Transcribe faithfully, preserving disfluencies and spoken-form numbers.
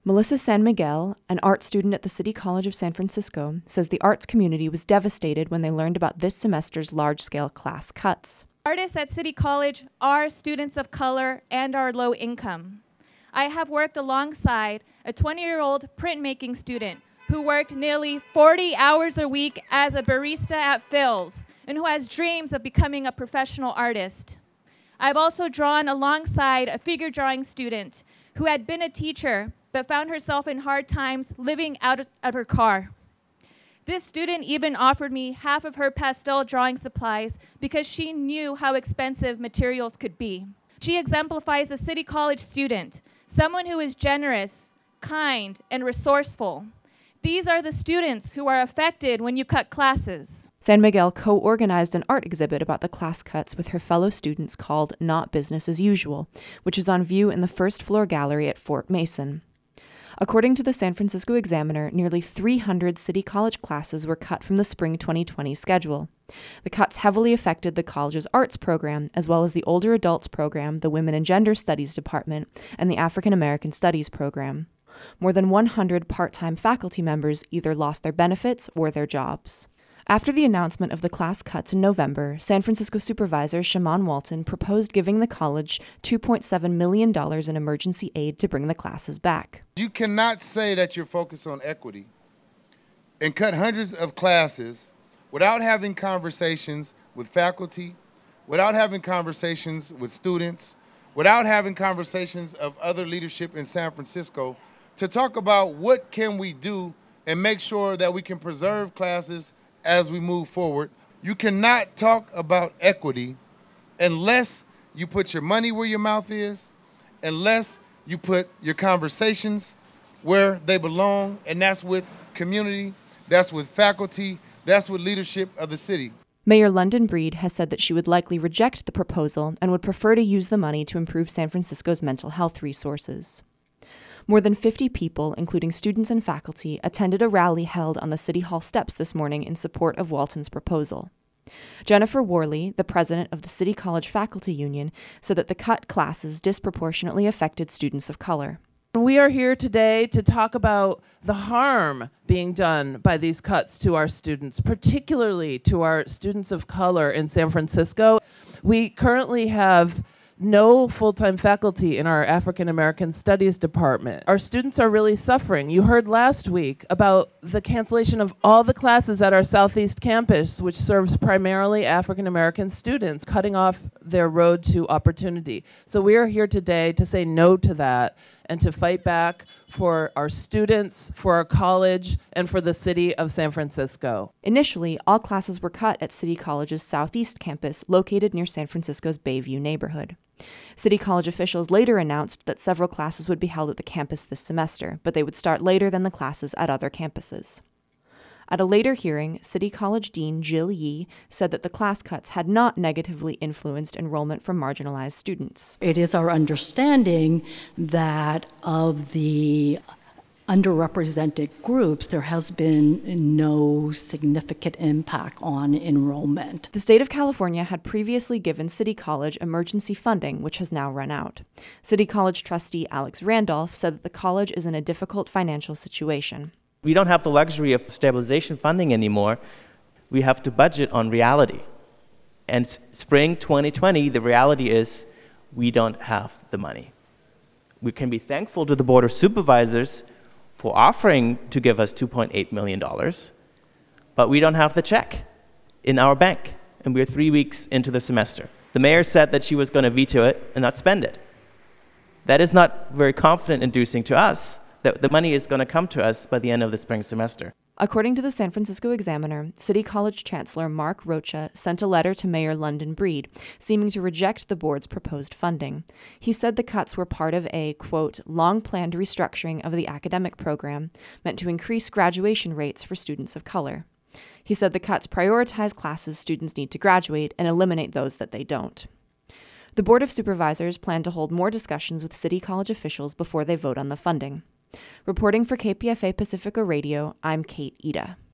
Melissa San Miguel, an art student at the City College of San Francisco, says the arts community was devastated when they learned about this semester's large-scale class cuts. Artists at City College are students of color and are low income. I have worked alongside a twenty-year-old printmaking student who worked nearly forty hours a week as a barista at Phil's and who has dreams of becoming a professional artist. I've also drawn alongside a figure drawing student who had been a teacher but found herself in hard times living out of, of her car. This student even offered me half of her pastel drawing supplies because she knew how expensive materials could be. She exemplifies a City College student, someone who is generous, kind, and resourceful. These are the students who are affected when you cut classes. San Miguel co-organized an art exhibit about the class cuts with her fellow students called Not Business as Usual, which is on view in the first floor gallery at Fort Mason. According to the San Francisco Examiner, nearly three hundred City College classes were cut from the spring twenty twenty schedule. The cuts heavily affected the college's arts program, as well as the older adults program, the Women and Gender Studies Department, and the African American Studies program. More than one hundred part-time faculty members either lost their benefits or their jobs. After the announcement of the class cuts in November, San Francisco Supervisor Shaman Walton proposed giving the college two point seven million dollars in emergency aid to bring the classes back. You cannot say that you're focused on equity and cut hundreds of classes without having conversations with faculty, without having conversations with students, without having conversations of other leadership in San Francisco to talk about what can we do and make sure that we can preserve classes as we move forward. You cannot talk about equity unless you put your money where your mouth is, unless you put your conversations where they belong, and that's with community, that's with faculty, that's with leadership of the city. Mayor London Breed has said that she would likely reject the proposal and would prefer to use the money to improve San Francisco's mental health resources. More than fifty people, including students and faculty, attended a rally held on the City Hall steps this morning in support of Walton's proposal. Jennifer Worley, the president of the City College Faculty Union, said that the cut classes disproportionately affected students of color. We are here today to talk about the harm being done by these cuts to our students, particularly to our students of color in San Francisco. We currently have no full-time faculty in our African American Studies department. Our students are really suffering. You heard last week about the cancellation of all the classes at our Southeast campus, which serves primarily African American students, cutting off their road to opportunity. So we are here today to say no to that and to fight back for our students, for our college, and for the city of San Francisco. Initially, all classes were cut at City College's Southeast campus, located near San Francisco's Bayview neighborhood. City College officials later announced that several classes would be held at the campus this semester, but they would start later than the classes at other campuses. At a later hearing, City College Dean Jill Yee said that the class cuts had not negatively influenced enrollment for marginalized students. It is our understanding that of the underrepresented groups, there has been no significant impact on enrollment. The state of California had previously given City College emergency funding, which has now run out. City College trustee Alex Randolph said that the college is in a difficult financial situation. We don't have the luxury of stabilization funding anymore. We have to budget on reality. And s- spring twenty twenty, the reality is we don't have the money. We can be thankful to the Board of Supervisors for offering to give us two point eight million dollars, but we don't have the check in our bank, and we're three weeks into the semester. The mayor said that she was going to veto it and not spend it. That is not very confident-inducing to us, that the money is going to come to us by the end of the spring semester. According to the San Francisco Examiner, City College Chancellor Mark Rocha sent a letter to Mayor London Breed, seeming to reject the board's proposed funding. He said the cuts were part of a, quote, long-planned restructuring of the academic program meant to increase graduation rates for students of color. He said the cuts prioritize classes students need to graduate and eliminate those that they don't. The Board of Supervisors plan to hold more discussions with City College officials before they vote on the funding. Reporting for K P F A Pacifica Radio, I'm Kate Ida.